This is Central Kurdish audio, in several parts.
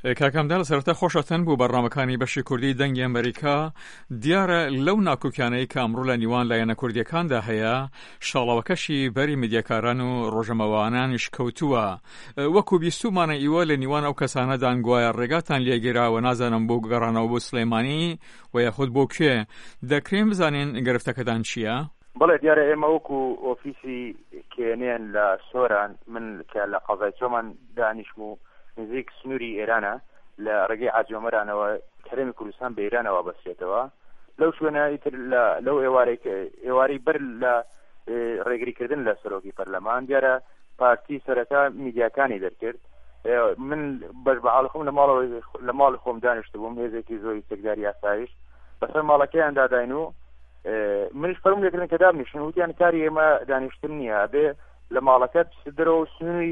کاکەمدا لە سەرەتا خۆشەتەن بوو بەڕامەکانی بەشی کوردی دەنگی ئەمریکا دیارە لەو ناکۆکیانەی کە ئەمڕۆ لە نیوان لایەنە کوردیەکاندا هەیە شاڵەوەکەشی بەری میدیاکاران و ڕۆژەمەوانانیش کەوتووە وەکو بیستومانە ئیوە لە نیوان ئەو کەسانەدان گوایە ڕێگاتان لێگیراوە نازانم بۆ گەڕانەوە بۆ سلێمانی و یاخود بۆ کوێ دەکرێن بزانین گرفتەکەتان چییە؟ بەڵێ دیارە ئێمە وەکو ئۆفیسی کێنێن لە سۆران من کە لە قەزای چۆمان دانیشم و نزیک سنووری ئێرانە لە ڕێگەی عاجۆمەرانەوە کەرەمی کوردستان بە ئێرانەوە بەسرێتەوە لەو شوێنە ئیتر لەو ئێوارەی بەر لە ڕێگریکردن لە سەرۆکی پەرلەمان دیارە پارتی سەرەتا میدیاکانی دەرکرد من بەشبعاڵ خۆم لە ماڵ خۆم دانیشت بووم هێزێکی زۆری سەکداری ئاسایش بەسەر ماڵەکەیان داداین و منش فەرمو لێکردن کە دابنیشن وتیان کاری ئێمە دانیشتن نییە بێ لە ماڵەکەت دەرەوە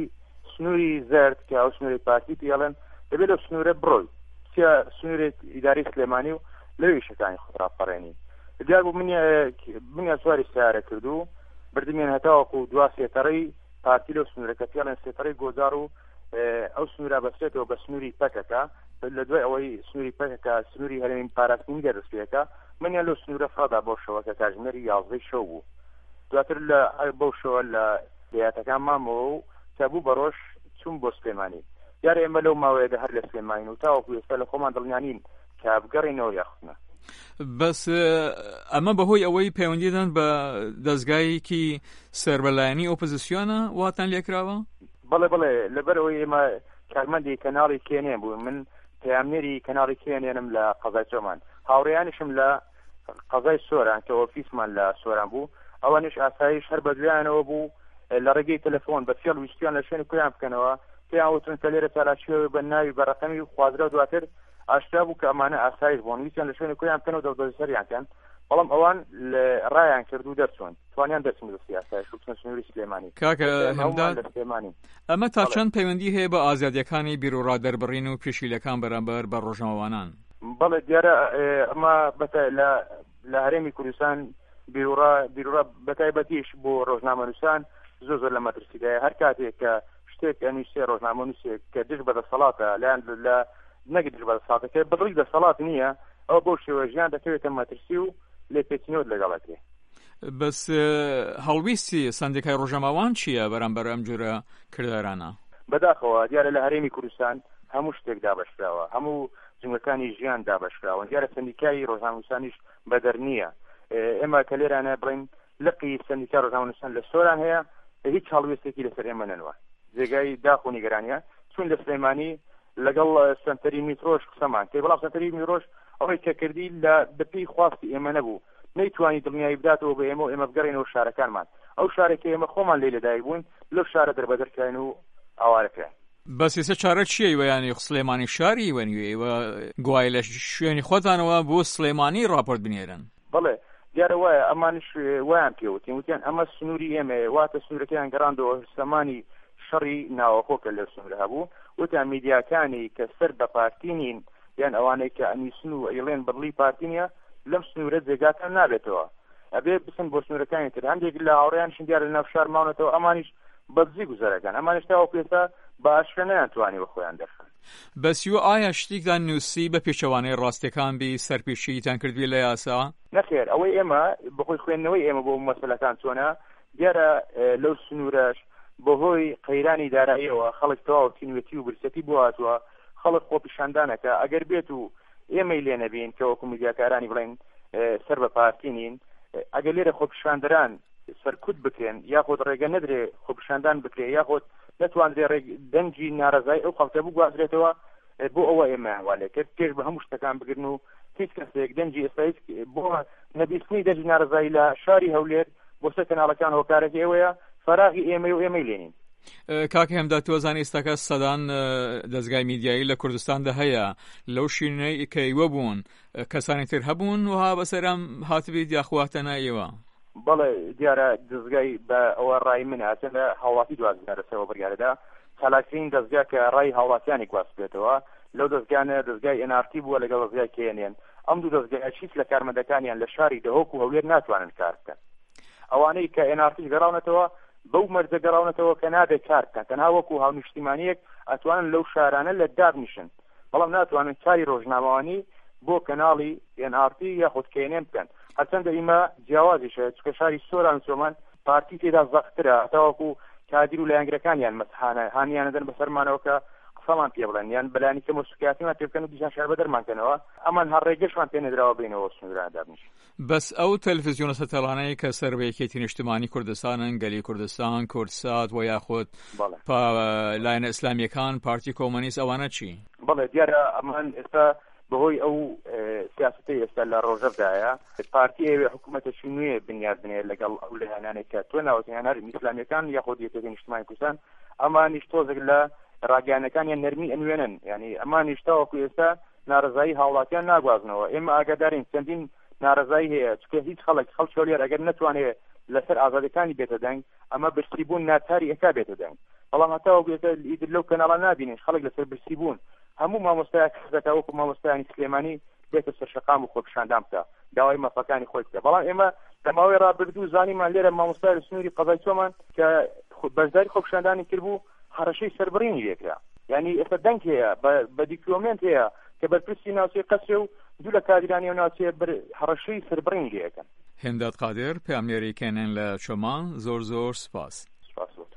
سنووری زرد کە ئەو سنووری پارتی پێڵێن دەبێت لە سنوورە بڕۆی چیا سنوورێت ئیداری سلێمانی و لەوی شەکانی خۆراپەڕێنی دیار بوو منیا سواری سیارە کرد و بردمێن هەتاوەکو دوا سێتەڕی پارتی لەو سنوورەکە پێڵێن سێتەڕی گۆزار و ئەو سنوورە بەسرێتەوە بە سنووری پەکەکە لە دوای ئەوەی سنووری پەکەکە سنووری هەرێمی پاراستنی دەرەستپێکە منیان لەو سنوورە فڕادا بۆ شەوەکە کاتژمێری 11 شەو بوو دواتر لە بەو شەوە لە دەیاتەکان مامەوە و تابوو بەڕۆژ چوون بۆ سلێمانی دیارە ئێمە لەو ماوەیەدا هەر لە سلێمانین و تاوەکو ئێستا لە خۆمان دڵنیانین کە بگەڕینەوە یاخستنە بەس ئەمە بەهۆی ئەوەی پەیوەندیدان بە دەستگایەکی سەربەلایەنی ئۆپۆزیسیۆنە واتان لێکراوە؟ بەڵێ لەبەرەوەی ئێمە کارمەندی کەناڵی کێنێن بوو من پەیامنێری کەناڵی کێنێنم لە قەزای چۆمان هاوڕێیانیشم لە قەزای سۆران کە ئۆفیسمان لە سۆران بوو ئەوانش ئاسایش هەر بەدویانەوە بوو لە ڕێگەی تەلەفۆن بە فێڵ ویستیان لە شوێنی کویان بکەنەوە پێیان وتن کە لێرە چالاکیەوە بە ناوی بەڕەقەمی خوازرا دواتر ئاشکرا بوو کە ئەمانە ئاسایش بوون ویستیان لە شوێنی کویان بکەنەوە دەڵدۆزی سەریانکەن بەڵام ئەوان ڕایان کرد و دەرچوون توانیان دەچن دەستی ئاسایش و بچنە سنووری سلێمانی کاکە هەمدان ئەمە تا چەند پەیوەندی هەیە بە ئازادیەکانی بیرۆڕادەربڕین و پێشیلەکان بەرامبەر بە ڕۆژنامەوانان؟ بەڵێ دیارە ئەمە لە هەرێمی کوردستان بیرۆڕا بەتایبەتیش بۆ ڕۆژنامەنووسان زۆر لە مەترسیدایە هەر کاتێک کە شتێک ئەنووسێ ڕۆژنامەنووسێک کە دژ بەدەسەڵاتە لایەن لە نەگە دژ بەدەسەڵاتەکە بەدڵی دەسەڵات نییە ئەو بۆ شێوە ژیان دەکەوێتە مەترسی و لێ پێچینەوە لەگەڵەکێ بەس هەڵویستی سندیکای ڕۆژنامەوان چییە بەرامبەر ئەم جۆرە کردارانە؟ بەداخەوە دیارە لە هەرێمی کوردستان هەموو شتێک دابەشراوە هەموو جنگەکانی ژیان دابەشراوە دیارە سندیکای ڕۆژنامەنووسانیش بەدەر نییە ئێمە کە لێرانە بڵین لقی سندیکای ڕۆژنامەنووسان لە سۆران هەیە هیچ هەڵوێستێکی لەسەر ئێمە نەنوە جێگای داخ و نیگەرانیە چون لە سلێمانی لەگەڵ سنتەری میترۆش قسەمان کە بەڵام سنتەری میترۆش ئەوەی کە کردی لە دەپی خواستی ئێمە نەبوو نەیتوانی دڵنیایی بداتەوە بە ئێمە و ئێمە بگەڕێنەوە شارەکانمان ئەو شارێکە ئێمە خۆمان لێ لەدایک بوون لەو شارە دەربەدەرکراین و ئاوارەکراین بەس ئێستا چارە چییە وەیانی سلێمانی شاری وەنوێ گوای لە شوێنی خۆتانەوە بۆ سلێمانی راپۆرت بنێرن؟ بەڵێ دیارە وایە ئەمانش وایان پێوتین وتیان ئەمە سنووری ئێمە واتە سنوورەکەیان گەڕاندەوە سەمانی شەڕی ناوەخۆکە لە سنوورە هەبوو وتیان میدیاکانی کە سەر بە پارتی نین یان ئەوانەی کە ئەنووسن و ئەیڵێن بەدڵی پارتی نییە لەم سنوورە جێگاتان نابێتەوە ئەبێ بچن بۆ سنوورەکانی تر هەندێک لە هاوڕێیانشن دیارە لە ناو شار ماونەتەوە ئەمانیش بەدزی گوزەرەکان ئەمانش تاوە پێستا باشە نەیانتوانی بە خۆیان دەرخن بەسیوە ئایا شتێکدان نووسی بە پێچەوانەی ڕاستیەکان بی سەرپێشیتان کردوێ لە یاسا؟ نەخێر ئەوەی ئێمە بەخۆی خوێندنەوەی ئێمە بۆ مەسەلەکان چۆنە دیارە لەو سنوورەش بەهۆی قەیرانی داراییەوە خەڵک تەواو تینوێتی و برسەتی بۆ هاتووە خەڵک خۆپیشاندانەکە ئەگەر بێت و ئێمەی لێ نەبین کە وەکو میدیاکارانی بڵێن سەر بە پارتی نین ئەگەر لێرە خۆپیشاندەران سەرکوت بکرێن یاخۆت ڕێگە نەدرێ خۆپیشاندان بکرێ یاخۆت نەتوانرێ دەنگی ناڕەزایی ئەو خەڵکە بگوازرێتەوە بۆ ئەوە ئێمە هەوالێ کرد پێش بە هەموو شتەکان بگرن و هیچ کەسێک دەنگی ئێستا بۆ نەبیستنی دەنگی ناڕەزایی لە شاری هەولێر بۆ سەر کەناڵەکان هۆکارێکی ئێوەیە فەراغی ئێمە و ئێمەی لێنین. کاکە هەمدا تۆزانی ئێستاکە سەدان دەستگای میدیایی لە کوردستاندا هەیە لەو شوێنەی کەیوە بوون کەسانی تر هەبوون وها بەسەرم هاتبێت یاخواتە نایەوە؟ بەڵێ دیارە دەستگای بە ئەوە ڕای من هاتن لە هاوڵاتی دوازدارەسەوە بڕیارەدا چالاکترین دەستگا کە ڕای هاوڵاتیانی گواست بێتەوە لەو دەستگانە دەستگای NRT بووە لەگەڵ دەستگای KNN ئەم دوو دەستگای چیت لە کارمەندەکانیان لە شاری دەهۆک و هەولێر ناتوانن کار بکەن ئەوانەی کە NRT گەڕاونەتەوە بەو مەرجە گەڕاونەتەوە کە نابێت کار بکەن تەنها وەکو هاونیشتیمانیەک ئەتوانن لەو شارانە لە دابنیشن بەڵام ناتوانن چای ڕۆژنامەوانی بۆ کەناڵی NRT یاخود KNM بکەن. هەرچەندە ئیمە جیاوازیشە چکە شاری سۆران چۆمان پارتی تێدا زەخترە تاوەکو کادیر و لایەنگرەکانیان مەسحانە هانیانەدەن بەسەرمانەوە کە قسەمان پێ بڵێن یان بەلانی کە مۆسیقیاتیمان پێ بکەن و دیشان شار بەدەرمانکەنەوە ئەمان هەڕێگەشمان پێ نەدراوە بینەوە سنووران دابنیش. بەس ئەو تەلڤیزیۆنە سەتەڵانەی کە سەربەیەکێتی نیشتیمانی کوردستانن گەلی کوردستان کورسات و یاخود لایەنە ئیسلامیەکان پارتی کۆمۆنیست ئەوانە چی؟ بەڵێ دیارە ئەمان ئێستا بەهۆی ئەو سیاسەتی ئێستا لە ڕۆژەردایە پارتی ئەوێ حکوومەتێکی نوێ بنیاد بنێ لەگەڵ ئەو لایەنانێک کە تۆ ناوەتی هێناری ئیسلامیەکان یاخود یەکێتی نیشتیمانی کوردستان ئەمانیش تۆزێک لە ڕاگەیانەکانیان نەرمی ئەنوێنن یعنی ئەمانیش تاوەکو ئێستا ناڕزایی هاوڵاتیان ناگوازنەوە ئێمە ئاگادارین چەندین ناڕزایی هەیە چکە هیچ خەڵک چۆلێر ئەگەر نەتوانێت لەسەر ئازادەکانی بێتە دەنگ ئەمە برسیبوون ناتاری ئەکا بێتە دەنگ بەڵام هەتاوەکو ئێستا ئیتر لەو کەناڵە نابینین خەڵک لەسەر برسیبوون هەموو مامۆستایەک دەتاوەکو مامۆستایانی سلێمانی بێتە سەر شەقام و خۆپیشاندان بکە داوای مەفەکانی خۆی بکە بەڵام ئێمە لەماوەی ڕابردوو زانیمان لێرە مامۆستای سنووری قەزای چۆمان کە بەشداری خۆپیشاندانی کردبوو هەڕەشەی سەربڕینی لێکرا یعنی ئێستا دەنگ هەیە بە دیکلۆمنت هەیە کە بەرپرسی ناوچەی قەسرە و دوو لە کادرانی و ناوچەیە هەڕەشەی سەربڕینی لێکەن. هێنداد قادر پامنێری کێنن لە چۆمان زۆر سپاس.